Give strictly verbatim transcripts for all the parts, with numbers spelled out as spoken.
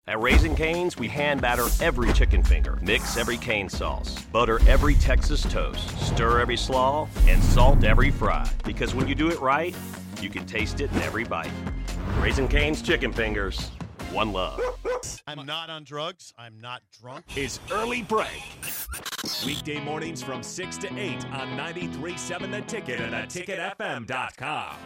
At Raising Cane's, we hand batter every chicken finger, mix every cane sauce, butter every Texas toast, stir every slaw, and salt every fry. Because when you do it right, you can taste it in every bite. Raising Cane's chicken fingers, one love. I'm not on drugs. I'm not drunk. It's Early Break. Weekday mornings from six to eight on ninety-three point seven The Ticket and the ticket f m dot com.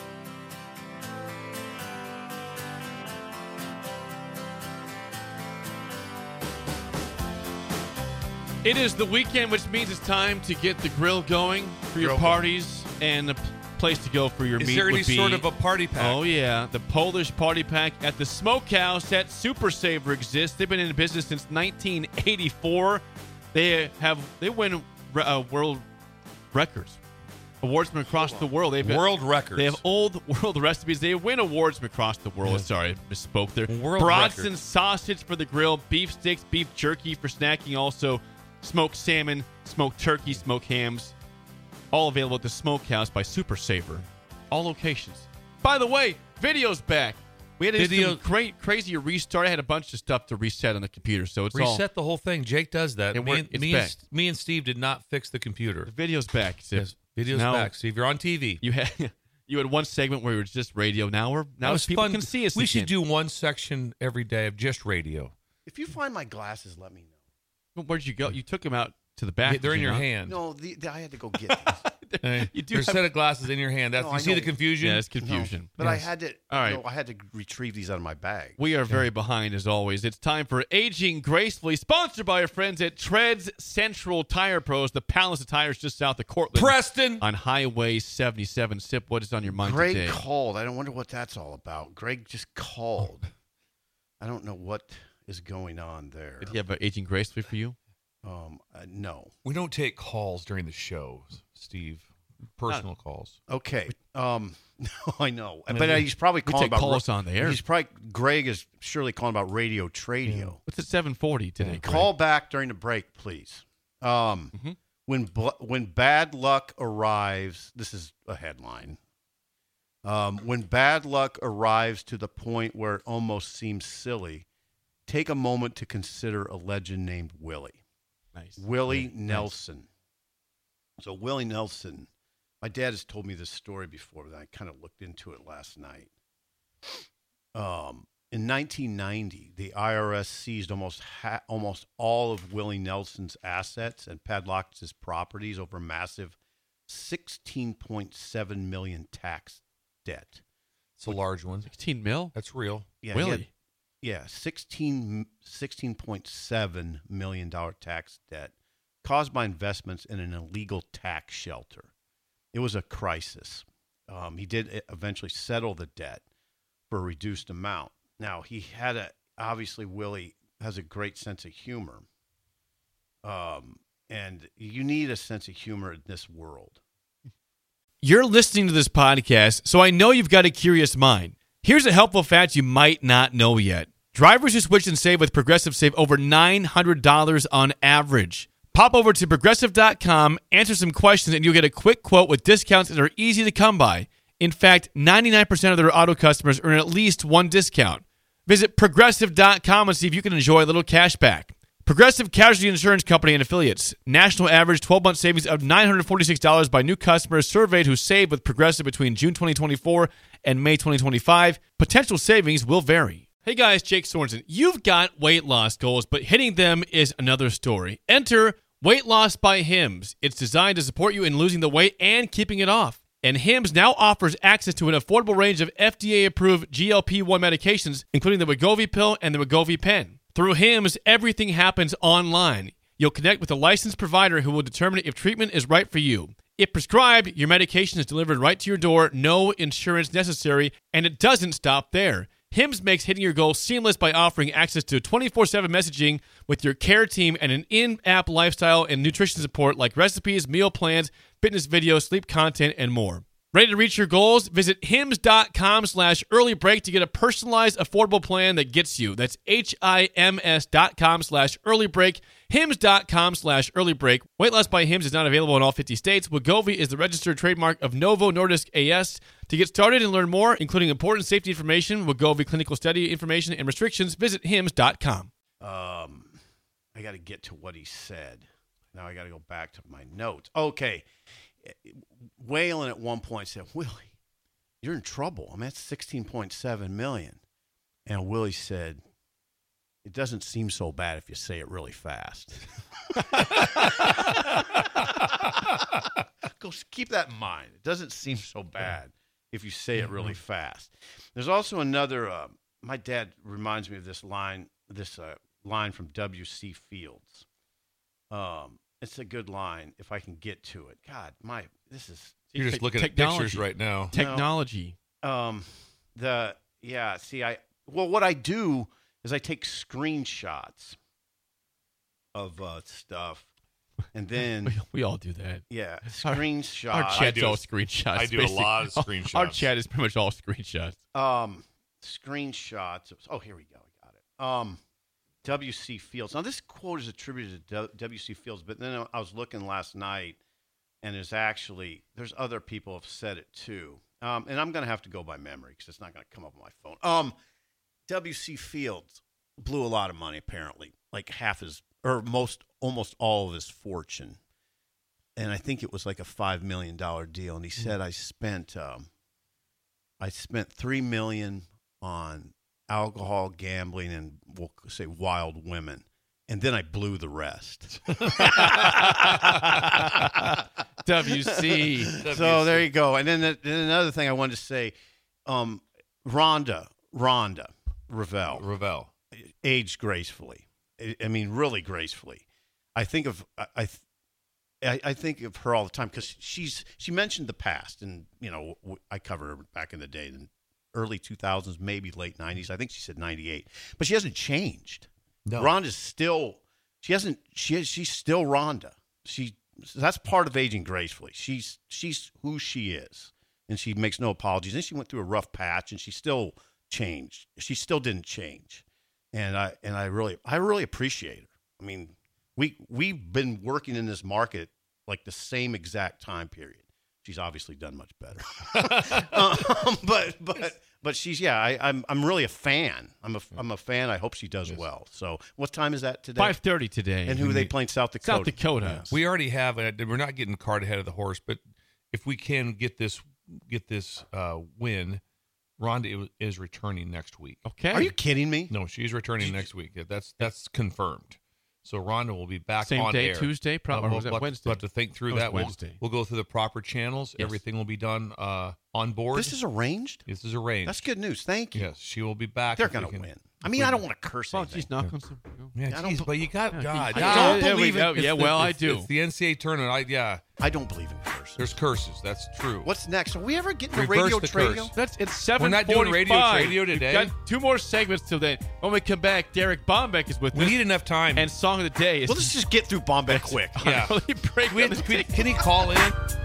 It is the weekend, which means it's time to get the grill going for your Grill parties, and the place to go for your Is meat there any would be, sort of a party pack? Oh, yeah. The Polish Party Pack at the Smokehouse at Super Saver exists. They've been in business since nineteen eighty-four. They have they win uh, world records, awards from across the world. They've World records. They have old world recipes. They win awards from across the world. Yeah. Sorry, I misspoke there. World Brats record. and sausage for the grill, beef sticks, beef jerky for snacking. Also, smoked salmon, smoked turkey, smoked hams. All available at the Smokehouse by Super Saver. All locations. By the way, video's back. We had to do Video- some cra- crazy restart. I had a bunch of stuff to reset on the computer, so it's all. Reset the whole thing. Jake does that. It me, work- and, it's me, and, back. me and Steve did not fix the computer. The video's back. So Yes, video's now back. Steve, you're on T V. You had you had one segment where it was just radio. Now we're now That was people fun. can see us. We again. should do one section every day of just radio. If you find my glasses, let me know. Where'd you go? You took them out to the back. They're did in you your not? hand. No, the, the, I had to go get these. Hey, You do There's have- a set of glasses in your hand. That's No, you I see the know. confusion? Yeah, it's confusion. But I Yes. had to. All right. No, I had to retrieve these out of my bag. We are very behind as always. It's time for Aging Gracefully, sponsored by our friends at Treads Central Tire Pros, the Palace of Tires just south of Cortland. Preston. On Highway seventy-seven. Sip, what is on your mind Greg today? called. I don't wonder what that's all about. Greg just called. I don't know what is going on there. Did he have an Aging Gracefully for you? Um, uh, no. We don't take calls during the show, Steve. Personal calls. Okay. Um, no, I know, I mean, but uh, we- he's probably we calling take about calls on the air. He's probably Greg is surely calling about radio tradio. What's at seven forty today? Greg? Call back during the break, please. Um, Mhm. when bl- when bad luck arrives, this is a headline. Um, when bad luck arrives to the point where it almost seems silly, take a moment to consider a legend named Willie. Nice. Willie Yeah, nice. Nelson. So Willie Nelson, my dad has told me this story before, but I kind of looked into it last night. Um, in nineteen ninety, the I R S seized almost ha- almost all of Willie Nelson's assets and padlocked his properties over massive sixteen point seven million tax debt. It's a large one. sixteen mil? That's real. Yeah, he had- Willie. Yeah, sixteen, sixteen point seven million dollars tax debt caused by investments in an illegal tax shelter. It was a crisis. Um, he did eventually settle the debt for a reduced amount. Now, he had a, obviously, Willie has a great sense of humor. Um, and you need a sense of humor in this world. You're listening to this podcast, so I know you've got a curious mind. Here's a helpful fact you might not know yet. Drivers who switch and save with Progressive save over nine hundred dollars on average. Pop over to Progressive dot com, answer some questions, and you'll get a quick quote with discounts that are easy to come by. In fact, ninety-nine percent of their auto customers earn at least one discount. Visit Progressive dot com and see if you can enjoy a little cash back. Progressive Casualty Insurance Company and Affiliates. National average twelve-month savings of nine hundred forty-six dollars by new customers surveyed who saved with Progressive between June twenty twenty-four and May twenty twenty-five. Potential savings will vary. Hey guys, Jake Sorensen. You've got weight loss goals, but hitting them is another story. Enter Weight Loss by Hims. It's designed to support you in losing the weight and keeping it off. And Hims now offers access to an affordable range of F D A-approved G L P one medications, including the Wegovy pill and the Wegovy pen. Through Hims, everything happens online. You'll connect with a licensed provider who will determine if treatment is right for you. If prescribed, your medication is delivered right to your door, no insurance necessary, and it doesn't stop there. Hims makes hitting your goals seamless by offering access to twenty-four seven messaging with your care team and an in-app lifestyle and nutrition support like recipes, meal plans, fitness videos, sleep content, and more. Ready to reach your goals? Visit hims.com slash early break to get a personalized, affordable plan that gets you. That's H-I-M-S dot com slash early break. Hims.com slash early break. Weight loss by Hims is not available in all fifty states. Wegovy is the registered trademark of Novo Nordisk A S. To get started and learn more, including important safety information, Wegovy clinical study information, and restrictions, visit hims dot com. Um, I got to get to what he said. Now I got to go back to my notes. Okay. Whalen at one point said, Willie, you're in trouble. I mean, that's sixteen point seven million dollars. And Willie said, it doesn't seem so bad if you say it really fast. Go keep that in mind. It doesn't seem so bad if you say it really fast. There's also another, uh, my dad reminds me of this line, this uh, line from W C Fields. Um, It's a good line if I can get to it. God, my this is You're just looking Technology. at pictures right now. Technology. um the yeah. See, I well, what I do is I take screenshots of uh, stuff, and then We, we all do that. yeah, Our- screenshots. Our chat's do- all screenshots. I do a basically. lot of screenshots. Our chat is pretty much all screenshots. um screenshots. Of, oh, here we go. I got it. Um. W C Fields. Now, this quote is attributed to W C Fields, but then I was looking last night, and there's actually, there's other people have said it too. Um, and I'm going to have to go by memory because it's not going to come up on my phone. Um, W C Fields blew a lot of money, apparently, like half his, or most, almost all of his fortune. And I think it was like a five million dollars deal. And he said, I spent, um, I spent three million dollars on alcohol, gambling, and we'll say wild women. And then I blew the rest. W C. So there you go. And then, the, then another thing I wanted to say, um, Rhonda, Rhonda Revelle, Ravel. aged gracefully. I, I mean, really gracefully. I think of I, I, I think of her all the time because she's she mentioned the past, and you know I covered her back in the day. And early two thousands, maybe late nineties. I think she said ninety-eight. But she hasn't changed. No. Rhonda's still, she hasn't, she she's still Rhonda. She, that's part of aging gracefully. She's, she's who she is. And she makes no apologies. And she went through a rough patch, and she still changed. She still didn't change. And I, and I really, I really appreciate her. I mean, we, we've been working in this market like the same exact time period. She's obviously done much better, um, but but but she's yeah. I, I'm I'm really a fan. I'm a I'm a fan. I hope she does Yes. well. So what time is that today? five thirty today. And who are they playing? South Dakota. South Dakota. Yes. We already have it. We're not getting cart ahead of the horse, but if we can get this get this uh, win, Rhonda is returning next week. Okay. Are you kidding me? No, she's returning next week. Yeah, That's that's confirmed. So Rhonda will be back Same on day, air. Tuesday, probably. Uh, Or we'll, was that we'll- Wednesday? We'll have to think through It was that. We'll, Wednesday. we'll go through the proper channels. Yes. Everything will be done uh, on board. This is arranged. this is arranged. That's good news. Thank you. Yes, she will be back. They're if we gonna can- win. I mean, if we I don't can- want to curse Well, anything. geez, knock on some. Yeah, I don't geez, be- but you got Yeah, God. I God. don't yeah, believe we- in- oh, It's yeah, the- well, I it's- do. It's the N C A A tournament. I, yeah, I don't believe in curses. there's curses. That's true. What's next? Are we ever getting a Reverse radio the trail? curse. That's it's seven. We're not doing radio radio today. We've got two more segments till then. When we come back, Derek Bombeck is with We us. need enough time. And song of the day is Well, let's just get through Bombay quick. Yeah. Early break We on had- the can, ticket. can he call in?